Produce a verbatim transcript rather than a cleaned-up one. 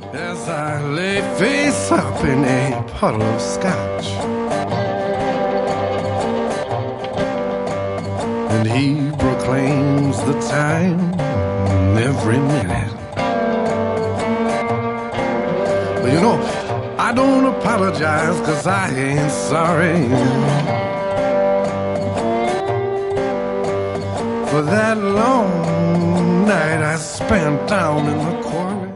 as I lay face up in a puddle of scotch. And he proclaims the time every minute. But you know, I don't apologize, 'cause I ain't sorry for that long night I spent down in the quarry.